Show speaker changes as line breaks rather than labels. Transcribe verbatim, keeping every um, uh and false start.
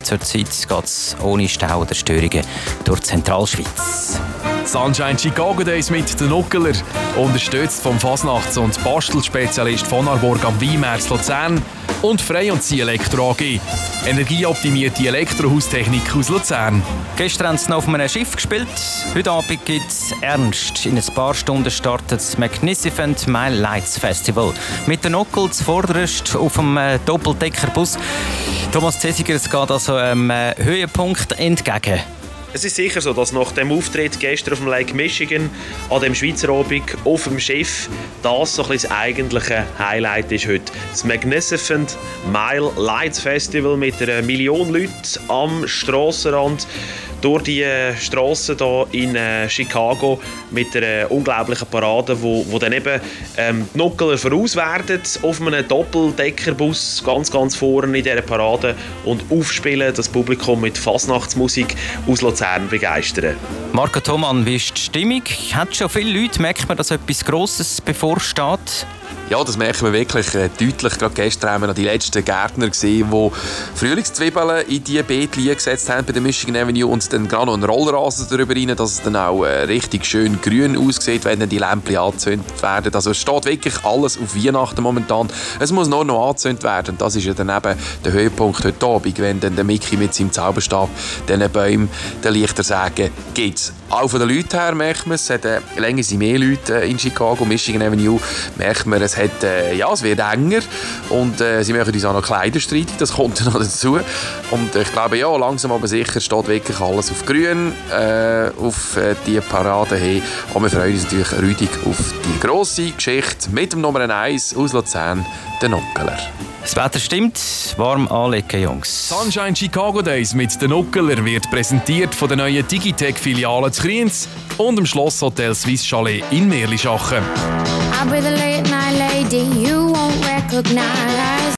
Zurzeit geht es ohne Stau oder Störungen durch die Zentralschweiz.
Sunshine Chicago Days mit den Nuckeler, unterstützt vom Fasnachts- und Bastelspezialist von Arborg am Weinmärz Luzern und Frei und Sie Elektro A G. Energieoptimierte Elektrohaustechnik aus Luzern.
Gestern haben sie noch auf einem Schiff gespielt. Heute Abend gibt es Ernst. In ein paar Stunden startet das Magnificent Mile Lights Festival. Mit den Nuckel zuvorderst auf einem äh, Doppeldeckerbus. Thomas Zesiger, es geht also einem äh, Höhepunkt entgegen.
Es ist sicher so, dass nach dem Auftritt gestern auf dem Lake Michigan an dem Schweizer Abend auf dem Schiff das so ein bisschen das eigentliche Highlight ist heute. Das Magnificent Mile Lights Festival mit einer Million Leuten am Strassenrand durch die Straßen hier in äh, Chicago mit einer unglaublichen Parade, wo, wo dann eben ähm, die Nuckeler voraus werden auf einem Doppeldeckerbus ganz, ganz vorne in dieser Parade und aufspielen, das Publikum mit Fasnachtsmusik aus Luzern begeistern.
Marco Thomann, wie ist die Stimmung? Hat schon viele Leute, merkt man, dass etwas Grosses bevorsteht?
Ja, das merken wir wirklich äh, deutlich. Gerade gestern haben wir noch die letzten Gärtner gesehen, die Frühlingszwiebeln in die Beete gesetzt haben bei der Michigan Avenue und dann gerade noch einen Rollrasen darüber rein, dass es dann auch äh, richtig schön grün aussieht, wenn dann die Lämpchen angezündet werden. Also es steht wirklich alles auf Weihnachten momentan. Es muss nur noch angezündet werden. Und das ist ja dann eben der Höhepunkt heute Abend, wenn dann der Mickey mit seinem Zauberstab diesen Bäumen den Lichter sagen gibt. Auch von den Leuten her merkt man, es hat äh, länger sind mehr Leute äh, in Chicago, Michigan Avenue, merkt man, es hat, äh, ja, es wird enger und äh, sie machen uns auch noch Kleiderstreitig, das kommt noch dazu. Und ich glaube, ja, langsam aber sicher steht wirklich alles auf grün, äh, auf äh, die Parade hin. Und wir freuen uns natürlich rüdig auf die grosse Geschichte mit dem Nummer eins aus Luzern, den Nuckeler.
Das Wetter stimmt, warm anlegen, Jungs.
Sunshine Chicago Days mit den Nuckeler wird präsentiert von der neuen Digitec-Filiale zu Kriens und dem Schlosshotel Swiss Chalet in Merlischachen.
I'll be the late night lady you won't recognize.